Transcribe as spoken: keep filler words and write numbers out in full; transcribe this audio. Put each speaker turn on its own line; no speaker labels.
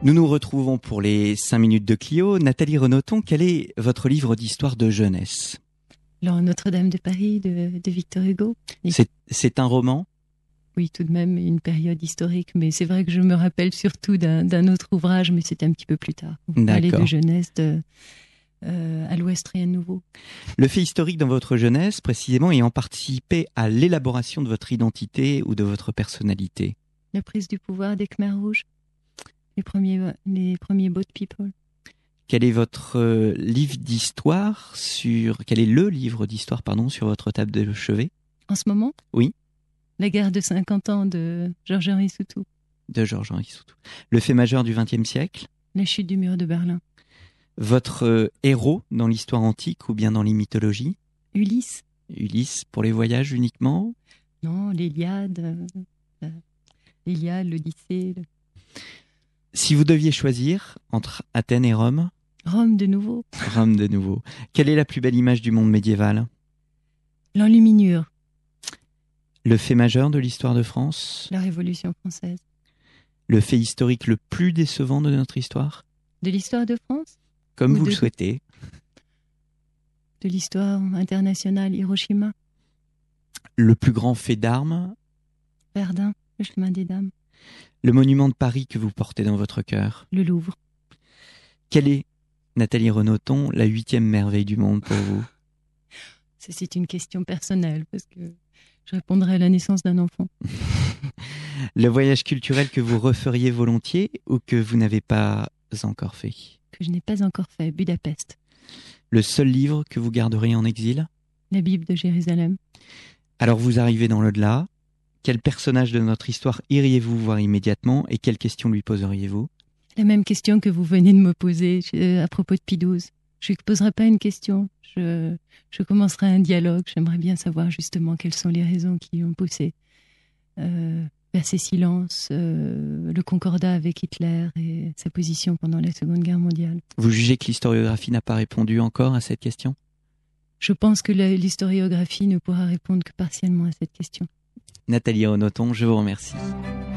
Nous nous retrouvons pour les cinq minutes de Clio. Nathalie Renaudton, quel est votre livre d'histoire de jeunesse ?
Alors, Notre-Dame de Paris de, de Victor Hugo.
C'est, c'est un roman ?
Oui, tout de même, une période historique. Mais c'est vrai que je me rappelle surtout d'un, d'un autre ouvrage, mais c'était un petit peu plus tard. On parlait de jeunesse, de, euh, à l'Ouest, rien de nouveau.
Le fait historique dans votre jeunesse, précisément, ayant participé à l'élaboration de votre identité ou de votre personnalité ?
La prise du pouvoir des Khmers rouges, les premiers, les premiers boat people.
Quel est votre euh, livre d'histoire sur... Quel est le livre d'histoire, pardon, sur votre table de chevet ?
En ce moment ?
Oui.
La guerre de cinquante ans de Georges-Henri Soutou.
De Georges-Henri Soutou. Le fait majeur du vingtième siècle ?
La chute du mur de Berlin.
Votre euh, héros dans l'histoire antique ou bien dans les mythologies ?
Ulysse.
Ulysse pour les voyages uniquement ?
Non, l'Iliade, euh, l'Iliade, l'Odyssée. Le...
Si vous deviez choisir entre Athènes et Rome ?
Rome de nouveau.
Rome de nouveau. Quelle est la plus belle image du monde médiéval ?
L'enluminure.
Le fait majeur de l'histoire de France ?
La Révolution française.
Le fait historique le plus décevant de notre histoire ?
De l'histoire de France ?
Comme
Ou
vous
de...
le souhaitez.
De l'histoire internationale, Hiroshima.
Le plus grand fait d'armes ?
Verdun, le chemin des dames.
Le monument de Paris que vous portez dans votre cœur ?
Le Louvre.
Quelle est, Nathalie Renaudton, la huitième merveille du monde pour vous ?
Ça, c'est une question personnelle, parce que je répondrai à la naissance d'un enfant.
Le voyage culturel que vous referiez volontiers ou que vous n'avez pas encore fait ?
Que je n'ai pas encore fait, Budapest.
Le seul livre que vous garderiez en exil ?
La Bible de Jérusalem.
Alors vous arrivez dans l'au-delà. Quel personnage de notre histoire iriez-vous voir immédiatement et quelles questions lui poseriez-vous ?
La même question que vous venez de me poser à propos de Pie douze. Je ne poserai pas une question, je, je commencerai un dialogue. J'aimerais bien savoir justement quelles sont les raisons qui ont poussé euh, vers ces silences, euh, le concordat avec Hitler et sa position pendant la Seconde Guerre mondiale.
Vous jugez que l'historiographie n'a pas répondu encore à cette question ?
Je pense que la, l'historiographie ne pourra répondre que partiellement à cette question.
Nathalie Renaudton, je vous remercie.